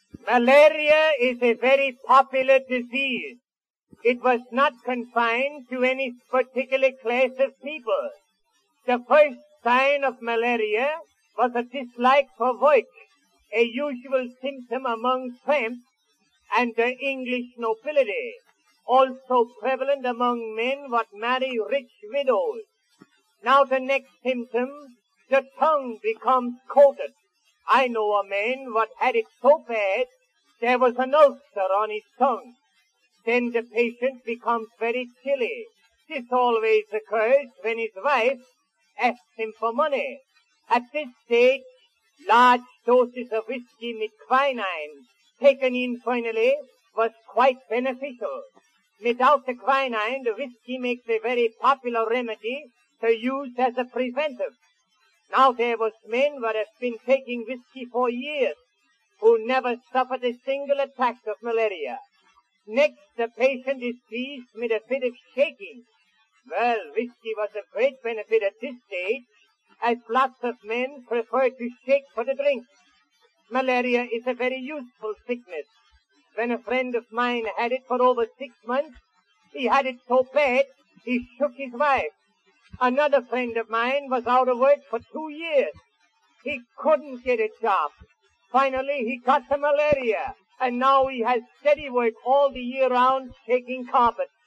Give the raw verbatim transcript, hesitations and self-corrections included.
Malaria is a very popular disease. It was not confined to any particular class of people. The first sign of malaria was a dislike for work, a usual symptom among tramps and the English nobility, also prevalent among men what marry rich widows. Now the next symptom, the tongue becomes coated. I know a man what had it so bad, there was an ulcer on his tongue. Then the patient becomes very chilly. This always occurs when his wife asks him for money. At this stage, large doses of whiskey with quinine, taken in finally, was quite beneficial. Without the quinine, the whiskey makes a very popular remedy to use as a preventive. Now there was men who have been taking whiskey for years, who never suffered a single attack of malaria. Next, the patient is seized with a fit of shaking. Well, whiskey was of great benefit at this stage, as lots of men prefer to shake for the drink. Malaria is a very useful sickness. When a friend of mine had it for over six months, he had it so bad, he shook his wife. Another friend of mine was out of work for two years. He couldn't get a job. Finally, he got the malaria, and now he has steady work all the year round shaking carpets.